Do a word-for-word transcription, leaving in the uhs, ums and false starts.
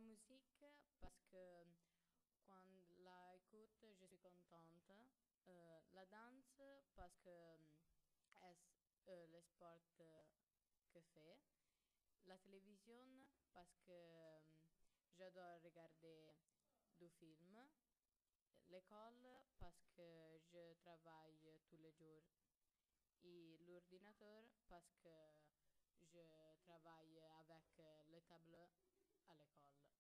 musique parce que quand la écoute, je suis contente. Euh, la danse parce que euh, est euh, le sport euh, que fait. La télévision parce que euh, j'adore regarder du film. L'école parce que je travaille tous les jours. Et l'ordinateur parce que je travaille avec euh, le tableau à l'école.